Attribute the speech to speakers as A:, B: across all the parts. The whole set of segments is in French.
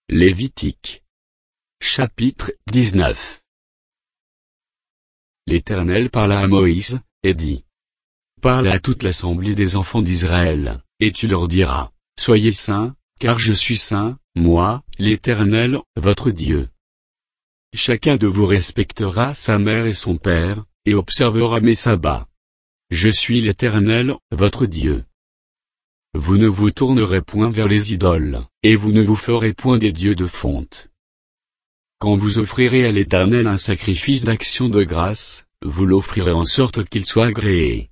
A: Lévitique. Chapitre 19. L'Éternel parla à Moïse, et dit. Parle à toute l'assemblée des enfants d'Israël, et tu leur diras, soyez saints, car je suis saint, moi, l'Éternel, votre Dieu. Chacun de vous respectera sa mère et son père, et observera mes sabbats. Je suis l'Éternel, votre Dieu. Vous ne vous tournerez point vers les idoles, et vous ne vous ferez point des dieux de fonte. Quand vous offrirez à l'Éternel un sacrifice d'action de grâce, vous l'offrirez en sorte qu'il soit agréé.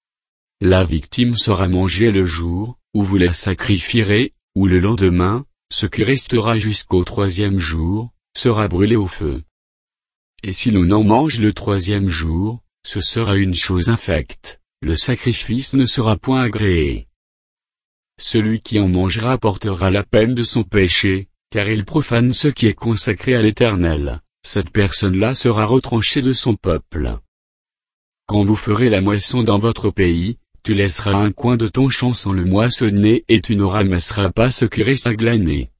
A: La victime sera mangée le jour, où vous la sacrifierez, ou le lendemain, ce qui restera jusqu'au troisième jour, sera brûlé au feu. Et si l'on en mange le troisième jour, ce sera une chose infecte, le sacrifice ne sera point agréé. Celui qui en mangera portera la peine de son péché, car il profane ce qui est consacré à l'Éternel, cette personne-là sera retranchée de son peuple. Quand vous ferez la moisson dans votre pays, tu laisseras un coin de ton champ sans le moissonner et tu ne ramasseras pas ce qui reste à glaner.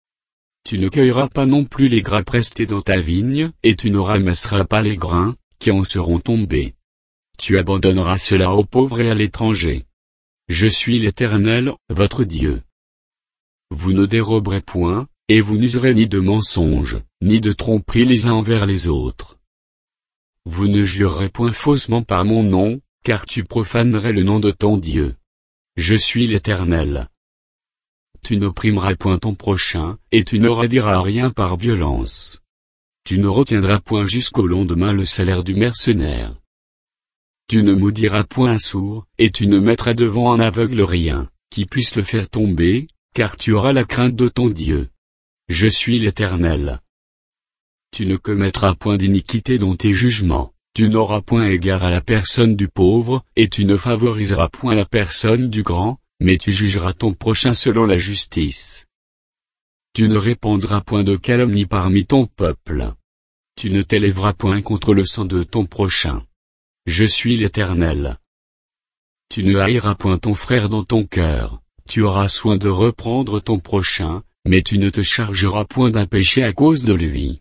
A: Tu ne cueilleras pas non plus les grappes restées dans ta vigne, et tu ne ramasseras pas les grains, qui en seront tombés. Tu abandonneras cela aux pauvres et à l'étranger. Je suis l'Éternel, votre Dieu. Vous ne déroberez point, et vous n'userez ni de mensonges, ni de tromperies les uns envers les autres. Vous ne jurerez point faussement par mon nom, car tu profanerais le nom de ton Dieu. Je suis l'Éternel. Tu n'opprimeras point ton prochain, et tu ne rediras rien par violence. Tu ne retiendras point jusqu'au lendemain le salaire du mercenaire. Tu ne maudiras point un sourd, et tu ne mettras devant un aveugle rien, qui puisse le faire tomber, car tu auras la crainte de ton Dieu. Je suis l'Éternel. Tu ne commettras point d'iniquité dans tes jugements, tu n'auras point égard à la personne du pauvre, et tu ne favoriseras point la personne du grand, mais tu jugeras ton prochain selon la justice. Tu ne répandras point de calomnie parmi ton peuple. Tu ne t'élèveras point contre le sang de ton prochain. Je suis l'Éternel. Tu ne haïras point ton frère dans ton cœur, tu auras soin de reprendre ton prochain, mais tu ne te chargeras point d'un péché à cause de lui.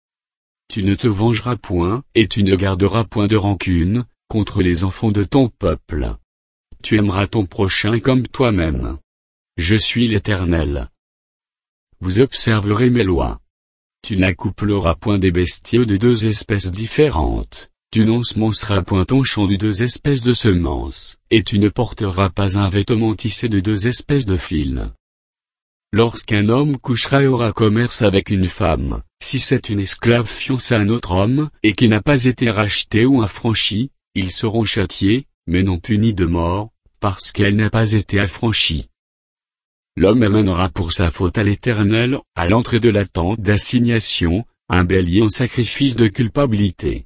A: Tu ne te vengeras point, et tu ne garderas point de rancune, contre les enfants de ton peuple. Tu aimeras ton prochain comme toi-même. Je suis l'Éternel. Vous observerez mes lois. Tu n'accoupleras point des bestiaux de deux espèces différentes. Tu n'ensemenceras point ton champ de deux espèces de semences, et tu ne porteras pas un vêtement tissé de deux espèces de fils. Lorsqu'un homme couchera et aura commerce avec une femme, si c'est une esclave fiancée à un autre homme, et qui n'a pas été rachetée ou affranchie, ils seront châtiés, mais non punis de mort, parce qu'elle n'a pas été affranchie. L'homme amènera pour sa faute à l'Éternel, à l'entrée de la tente d'assignation, un bélier en sacrifice de culpabilité.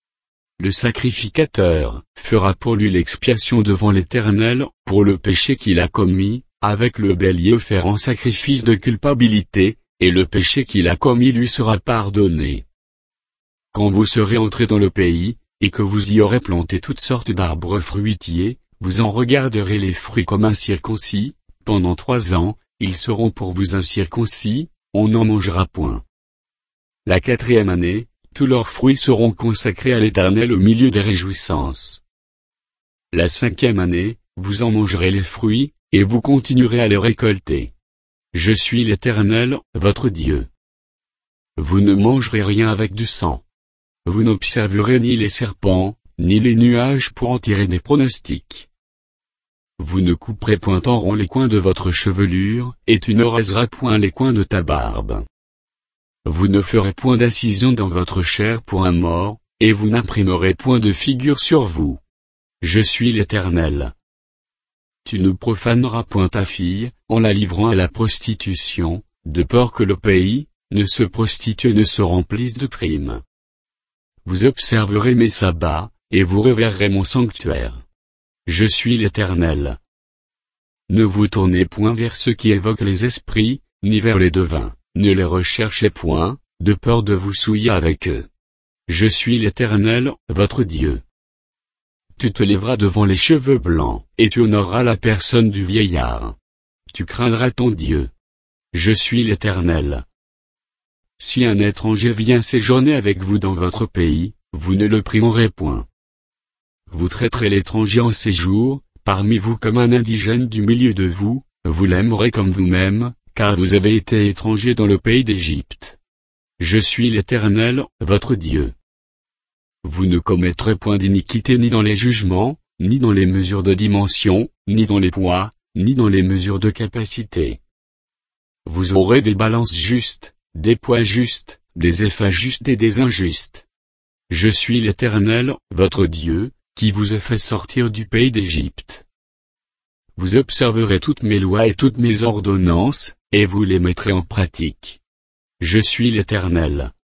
A: Le sacrificateur fera pour lui l'expiation devant l'Éternel, pour le péché qu'il a commis, avec le bélier offert en sacrifice de culpabilité, et le péché qu'il a commis lui sera pardonné. Quand vous serez entrés dans le pays, et que vous y aurez planté toutes sortes d'arbres fruitiers, vous en regarderez les fruits comme incirconcis, pendant 3 ans, ils seront pour vous incirconcis, on n'en mangera point. La 4e année, tous leurs fruits seront consacrés à l'Éternel au milieu des réjouissances. La 5e année, vous en mangerez les fruits, et vous continuerez à les récolter. Je suis l'Éternel, votre Dieu. Vous ne mangerez rien avec du sang. Vous n'observerez ni les serpents, ni les nuages pour en tirer des pronostics. Vous ne couperez point en rond les coins de votre chevelure, et tu ne raseras point les coins de ta barbe. Vous ne ferez point d'incision dans votre chair pour un mort, et vous n'imprimerez point de figure sur vous. Je suis l'Éternel. Tu ne profaneras point ta fille, en la livrant à la prostitution, de peur que le pays ne se prostitue et ne se remplisse de crimes. Vous observerez mes sabbats, et vous révérerez mon sanctuaire. Je suis l'Éternel. Ne vous tournez point vers ceux qui évoquent les esprits, ni vers les devins, ne les recherchez point, de peur de vous souiller avec eux. Je suis l'Éternel, votre Dieu. Tu te lèveras devant les cheveux blancs, et tu honoreras la personne du vieillard. Tu craindras ton Dieu. Je suis l'Éternel. si un étranger vient séjourner avec vous dans votre pays, vous ne le primerez point. Vous traiterez l'étranger en séjour, parmi vous comme un indigène du milieu de vous, vous l'aimerez comme vous-même, car vous avez été étranger dans le pays d'Égypte. Je suis l'Éternel, votre Dieu. Vous ne commettrez point d'iniquité ni dans les jugements, ni dans les mesures de dimension, ni dans les poids, ni dans les mesures de capacité. Vous aurez des balances justes, des poids justes, des effets justes et des injustes. Je suis l'Éternel, votre Dieu, qui vous a fait sortir du pays d'Égypte. Vous observerez toutes mes lois et toutes mes ordonnances, et vous les mettrez en pratique. Je suis l'Éternel.